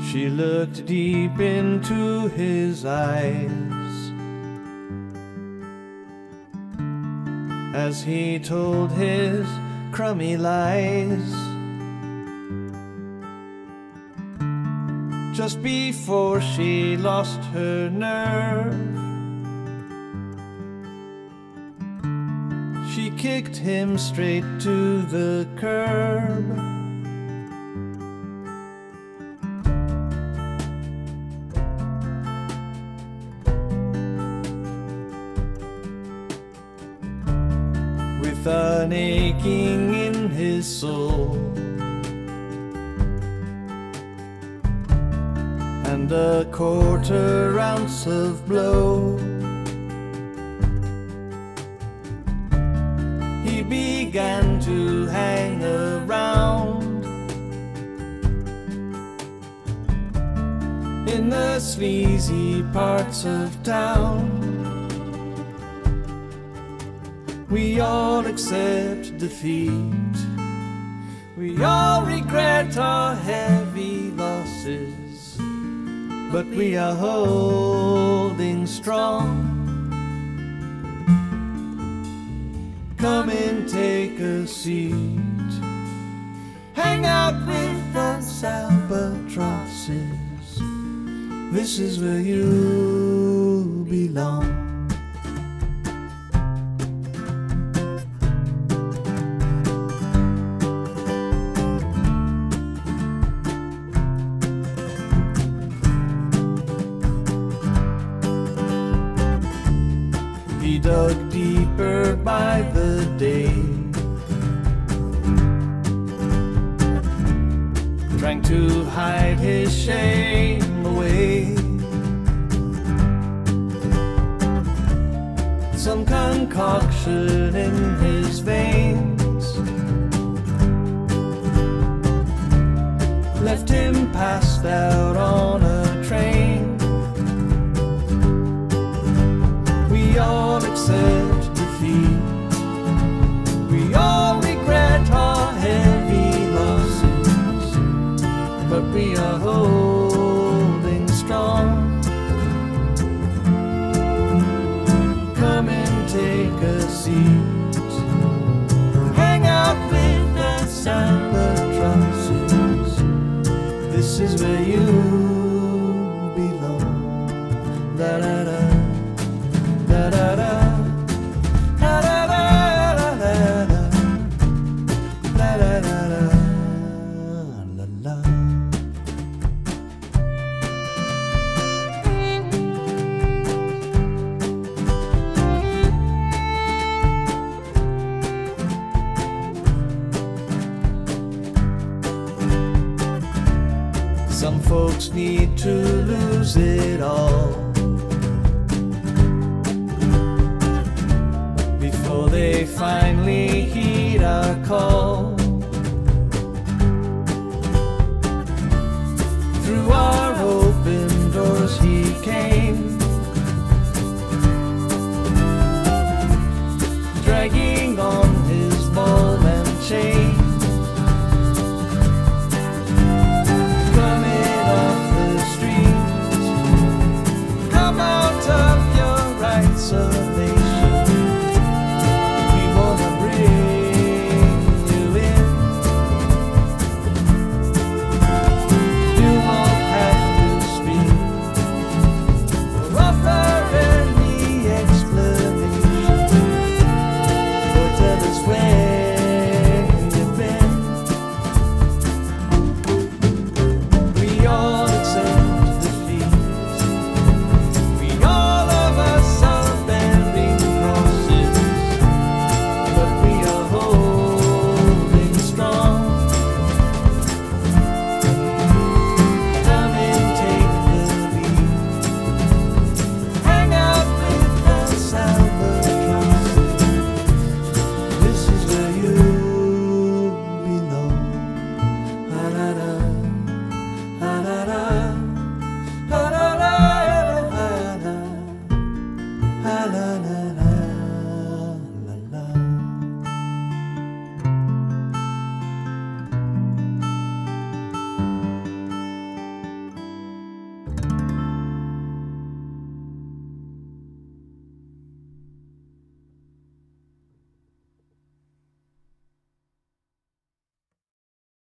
She looked deep into his eyes as he told his crummy lies. Just before she lost her nerve, she kicked him straight to the curb. With an aching in his soul and a quarter ounce of blow, he began to hang around in the sleazy parts of town. We all accept defeat, we all regret our heavy losses, but we are holding strong. Come and take a seat, hang out with us albatrosses. This is where you belong. He dug deeper by the day, trying to hide his shame away. Some concoction in his veins left him passed out on a train. We all accept defeat, we all regret our heavy losses, but we are holding strong. Come and take a seat, hang out with us albatrosses. This is where you belong. La la la. Da da da, da da da da da da da da da la la. Some folks need to lose it all before they finally heed our call. Through our open doors he came, dragging on his ball and chain. Coming off the street, come out of your isolation. We wanna bring you in. You won't have to speak or offer any explanation, or tell us where you've been. We all accept defeat, we all of us are bearing crosses, but we are holding strong. Come and take the lead, hang out with us albatrosses. This is where you belong. La la la, la la la, la la la, la la la, la la la.